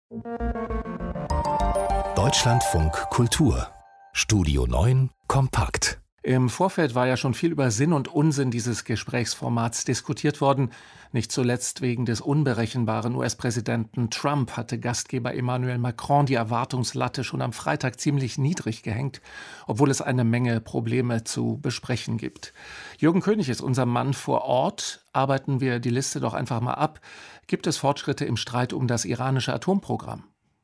Deutschlandfunk Kultur Studio 9 kompakt. Im Vorfeld war ja schon viel über Sinn und Unsinn dieses Gesprächsformats diskutiert worden. Nicht zuletzt wegen des unberechenbaren US-Präsidenten Trump hatte Gastgeber Emmanuel Macron die Erwartungslatte schon am Freitag ziemlich niedrig gehängt, obwohl es eine Menge Probleme zu besprechen gibt. Jürgen König ist unser Mann vor Ort. Arbeiten wir die Liste doch einfach mal ab. Gibt es Fortschritte im Streit um das iranische Atomprogramm?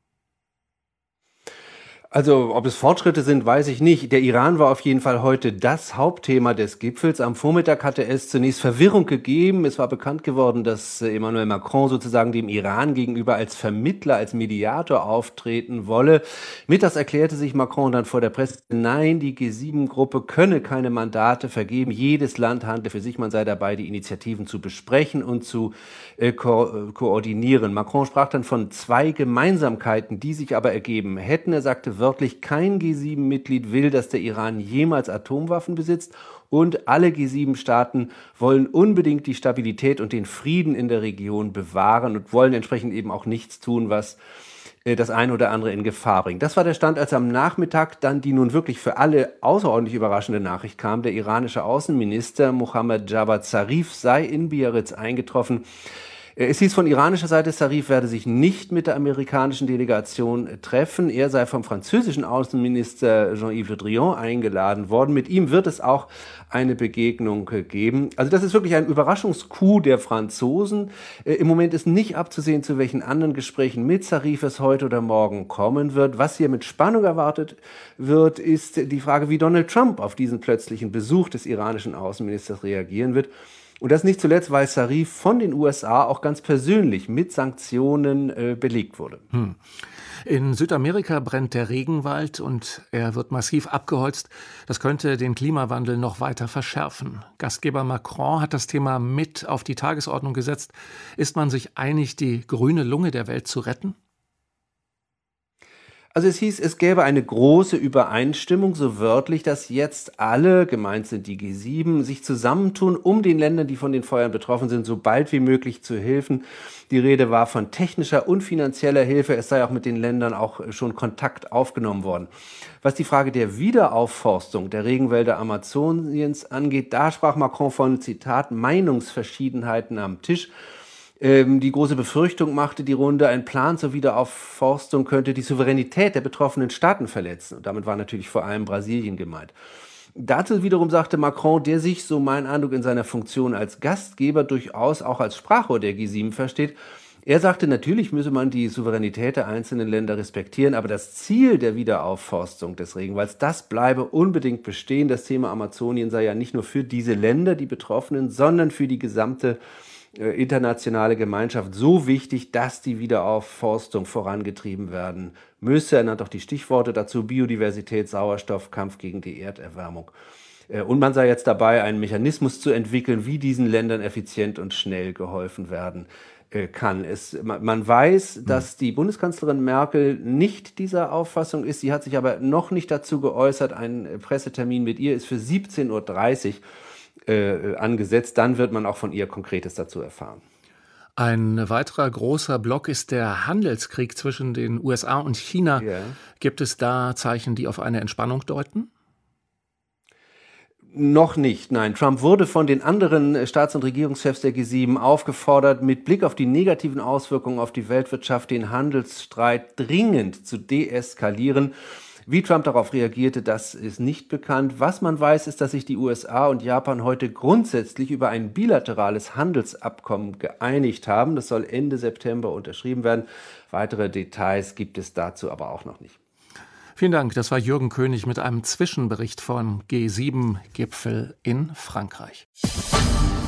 Also, ob es Fortschritte sind, weiß ich nicht. Der Iran war auf jeden Fall heute das Hauptthema des Gipfels. Am Vormittag hatte es zunächst Verwirrung gegeben. Es war bekannt geworden, dass Emmanuel Macron sozusagen dem Iran gegenüber als Vermittler, als Mediator auftreten wolle. Mittags erklärte sich Macron dann vor der Presse, nein, die G7-Gruppe könne keine Mandate vergeben. Jedes Land handle für sich. Man sei dabei, die Initiativen zu besprechen und zu koordinieren. Macron sprach dann von 2 Gemeinsamkeiten, die sich aber ergeben hätten. Er sagte wörtlich, kein G7-Mitglied will, dass der Iran jemals Atomwaffen besitzt, und alle G7-Staaten wollen unbedingt die Stabilität und den Frieden in der Region bewahren und wollen entsprechend eben auch nichts tun, was das eine oder andere in Gefahr bringt. Das war der Stand, als am Nachmittag dann die nun wirklich für alle außerordentlich überraschende Nachricht kam. Der iranische Außenminister Mohammad Javad Zarif sei in Biarritz eingetroffen. Es hieß von iranischer Seite, Zarif werde sich nicht mit der amerikanischen Delegation treffen. Er sei vom französischen Außenminister Jean-Yves Le Drian eingeladen worden. Mit ihm wird es auch eine Begegnung geben. Also das ist wirklich ein Überraschungscoup der Franzosen. Im Moment ist nicht abzusehen, zu welchen anderen Gesprächen mit Zarif es heute oder morgen kommen wird. Was hier mit Spannung erwartet wird, ist die Frage, wie Donald Trump auf diesen plötzlichen Besuch des iranischen Außenministers reagieren wird. Und das nicht zuletzt, weil Zarif von den USA auch ganz persönlich mit Sanktionen belegt wurde. In Südamerika brennt der Regenwald und er wird massiv abgeholzt. Das könnte den Klimawandel noch weiter verschärfen. Gastgeber Macron hat das Thema mit auf die Tagesordnung gesetzt. Ist man sich einig, die grüne Lunge der Welt zu retten? Also es hieß, es gäbe eine große Übereinstimmung, so wörtlich, dass jetzt alle, gemeint sind die G7, sich zusammentun, um den Ländern, die von den Feuern betroffen sind, so bald wie möglich zu helfen. Die Rede war von technischer und finanzieller Hilfe. Es sei auch mit den Ländern auch schon Kontakt aufgenommen worden. Was die Frage der Wiederaufforstung der Regenwälder Amazoniens angeht, da sprach Macron von, Zitat, Meinungsverschiedenheiten am Tisch. Die große Befürchtung machte die Runde, ein Plan zur Wiederaufforstung könnte die Souveränität der betroffenen Staaten verletzen. Und damit war natürlich vor allem Brasilien gemeint. Dazu wiederum sagte Macron, der sich, so mein Eindruck, in seiner Funktion als Gastgeber durchaus auch als Sprachrohr der G7 versteht. Er sagte, natürlich müsse man die Souveränität der einzelnen Länder respektieren, aber das Ziel der Wiederaufforstung des Regenwalds, das bleibe unbedingt bestehen. Das Thema Amazonien sei ja nicht nur für diese Länder, die Betroffenen, sondern für die gesamte internationale Gemeinschaft so wichtig, dass die Wiederaufforstung vorangetrieben werden müsse. Er nannte auch die Stichworte dazu: Biodiversität, Sauerstoff, Kampf gegen die Erderwärmung. Und man sei jetzt dabei, einen Mechanismus zu entwickeln, wie diesen Ländern effizient und schnell geholfen werden kann. Man weiß, dass die Bundeskanzlerin Merkel nicht dieser Auffassung ist. Sie hat sich aber noch nicht dazu geäußert. Ein Pressetermin mit ihr ist für 17:30 Uhr angesetzt. Dann wird man auch von ihr Konkretes dazu erfahren. Ein weiterer großer Block ist der Handelskrieg zwischen den USA und China. Ja. Gibt es da Zeichen, die auf eine Entspannung deuten? Noch nicht, nein. Trump wurde von den anderen Staats- und Regierungschefs der G7 aufgefordert, mit Blick auf die negativen Auswirkungen auf die Weltwirtschaft den Handelsstreit dringend zu deeskalieren. Wie Trump darauf reagierte, das ist nicht bekannt. Was man weiß, ist, dass sich die USA und Japan heute grundsätzlich über ein bilaterales Handelsabkommen geeinigt haben. Das soll Ende September unterschrieben werden. Weitere Details gibt es dazu aber auch noch nicht. Vielen Dank. Das war Jürgen König mit einem Zwischenbericht vom G7-Gipfel in Frankreich.